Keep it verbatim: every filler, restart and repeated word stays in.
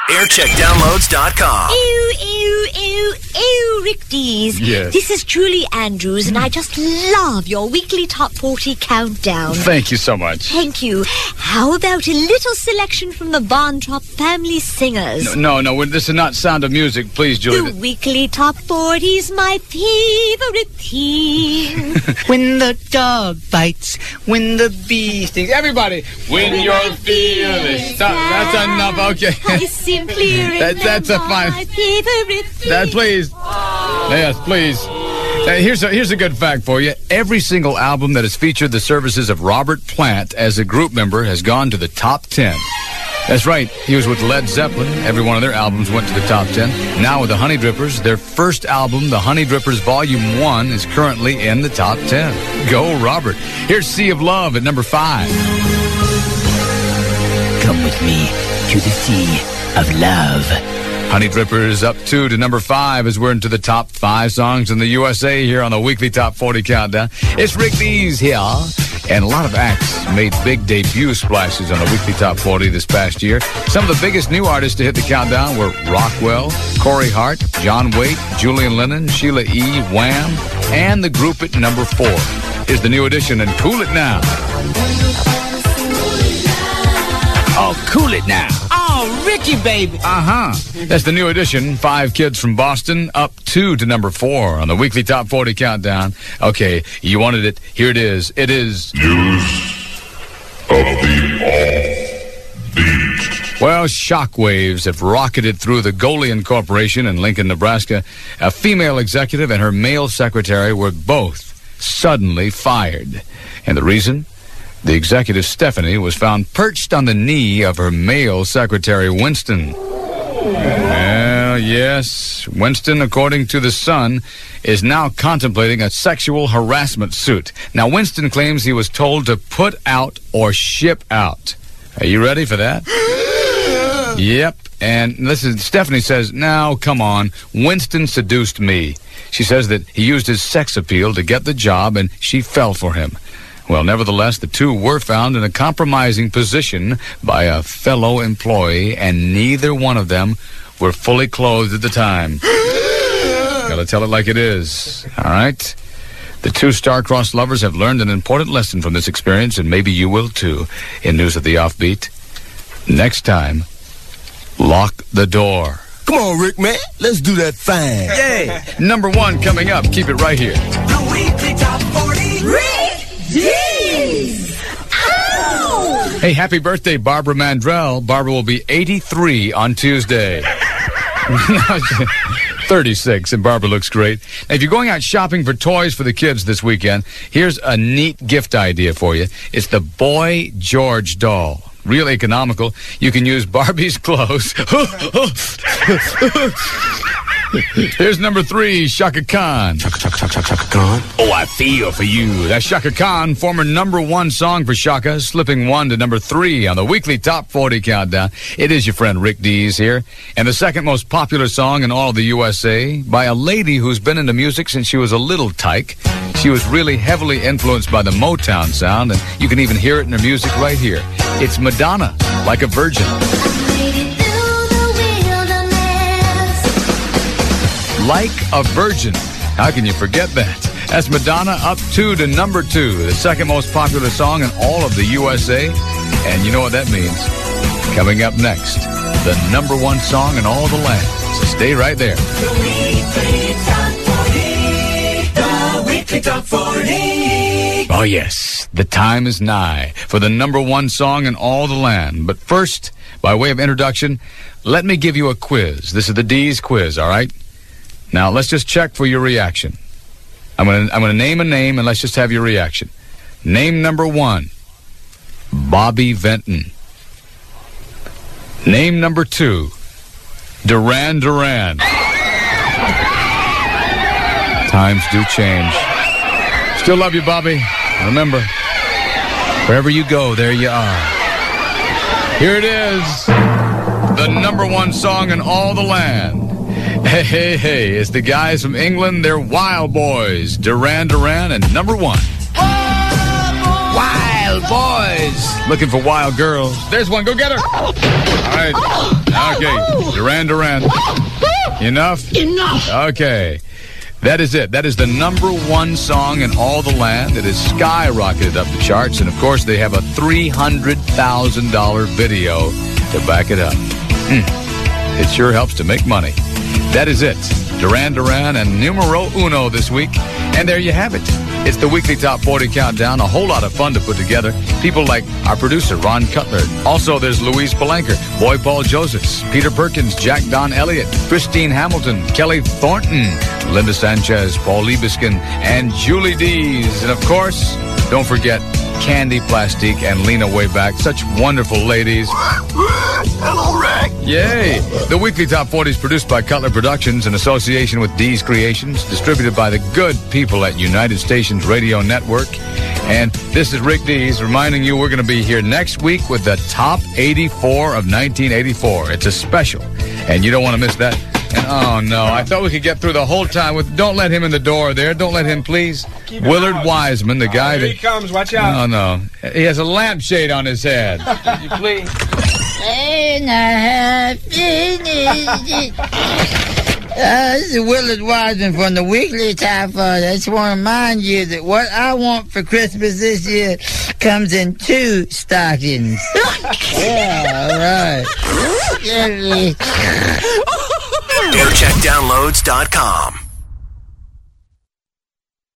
aircheck downloads dot com. Ew, ew, ew, ew, Rick Dees. Yes. This is Julie Andrews, and I just love your weekly Top forty countdown. Thank you so much. Thank you. How about a little selection from the Von Trapp family singers? No, no, no, this is not Sound of Music. Please, Julie. The weekly Top forty's my favorite theme. When the dog bites, when the bee stings. Everybody, when you're feeling stuck. That's enough, okay. I simply remember That's, that's a fine. my favorite theme. That, please. Yes, please. Uh, here's a, here's a good fact for you. Every single album that has featured the services of Robert Plant as a group member has gone to the top ten. That's right. He was with Led Zeppelin. Every one of their albums went to the top ten. Now with the Honey Drippers, their first album, The Honey Drippers Volume one, is currently in the top ten. Go, Robert. Here's Sea of Love at number five. Come with me to the sea of love. Honey Drippers up two to number five as we're into the top five songs in the U S A here on the weekly Top forty Countdown. It's Rick Dees here. And a lot of acts made big debut splashes on the weekly Top forty this past year. Some of the biggest new artists to hit the countdown were Rockwell, Corey Hart, John Waite, Julian Lennon, Sheila E., Wham, and the group at number four. Here's the new edition and Cool It Now. Oh, cool it now. Oh, Ricky, baby. Uh-huh. That's the new edition. Five Kids from Boston, up two to number four on the weekly Top forty Countdown. Okay, you wanted it. Here it is. It is... News of the Offbeat. Well, shockwaves have rocketed through the Golian Corporation in Lincoln, Nebraska. A female executive and her male secretary were both suddenly fired. And the reason? The executive, Stephanie, was found perched on the knee of her male secretary, Winston. Well, yes, Winston, according to The Sun, is now contemplating a sexual harassment suit. Now, Winston claims he was told to put out or ship out. Are you ready for that? Yep. And listen, Stephanie says, now, come on, Winston seduced me. She says that he used his sex appeal to get the job, and she fell for him. Well, nevertheless, the two were found in a compromising position by a fellow employee, and neither one of them were fully clothed at the time. Gotta tell it like it is, all right? The two star-crossed lovers have learned an important lesson from this experience, and maybe you will too, in News of the Offbeat. Next time, lock the door. Come on, Rick, man. Let's do that fine. Yay! Number one coming up. Keep it right here. The weekly Top forty. Rick Dees! Ow! Hey, happy birthday, Barbara Mandrell. Barbara will be eighty-three on Tuesday. thirty-six, and Barbara looks great. Now, if you're going out shopping for toys for the kids this weekend, here's a neat gift idea for you. It's the Boy George doll. Real economical. You can use Barbie's clothes. Here's number three, Shaka Khan. Chaka, chaka, chaka, chaka, chaka Khan. Oh, I feel for you. That's Shaka Khan, former number one song for Shaka, slipping one to number three on the weekly Top forty Countdown. It is your friend Rick Dees here. And the second most popular song in all of the U S A by a lady who's been into music since she was a little tyke. She was really heavily influenced by the Motown sound, and you can even hear it in her music right here. It's Madonna, Like a Virgin. Like a Virgin. How can you forget that? That's Madonna up two to number two, the second most popular song in all of the U S A. And you know what that means. Coming up next, the number one song in all the land. So stay right there. The weekly Top forty. The weekly Top forty. Oh, yes, the time is nigh for the number one song in all the land. But first, by way of introduction, let me give you a quiz. This is the Dees quiz, all right? Now, let's just check for your reaction. I'm going to I'm going to name a name, and let's just have your reaction. Name number one, Bobby Vinton. Name number two, Duran Duran. Times do change. Still love you, Bobby. Remember, wherever you go, there you are. Here it is, the number one song in all the land. Hey, hey, hey, it's the guys from England. They're Wild Boys. Duran Duran and number one. Wild Boys. Looking for wild girls. There's one. Go get her. All right. Okay. Duran Duran. Enough? Enough. Okay. That is it. That is the number one song in all the land. It has skyrocketed up the charts. And, of course, they have a three hundred thousand dollars video to back it up. Mm. It sure helps to make money. That is it. Duran Duran and numero uno this week. And there you have it. It's the weekly Top forty Countdown. A whole lot of fun to put together. People like our producer, Ron Cutler. Also, there's Louise Palenker, Boy Paul Josephs, Peter Perkins, Jack Don Elliott, Christine Hamilton, Kelly Thornton, Linda Sanchez, Paul Liebeskin, and Julie Dees. And, of course, don't forget Candy Plastique and Lena Wayback. Such wonderful ladies. Hello, Rick. Yay! The weekly Top forty is produced by Cutler Productions in association with Dee's Creations, distributed by the good people at United Stations Radio Network. And this is Rick Dees reminding you we're going to be here next week with the Top eighty-four of nineteen eighty-four. It's a special, and you don't want to miss that. And oh no, I thought we could get through the whole time with. Don't let him in the door there. Don't let him, please. Keep him Willard out. Wiseman, the guy Here that. he comes. Watch out. Oh no, he has a lampshade on his head. Could you please? And I have finished it. Uh, this is Willard Wiseman from the Weekly Top forty. I just want to remind you that what I want for Christmas this year comes in two stockings. Yeah, all right. air check downloads dot com.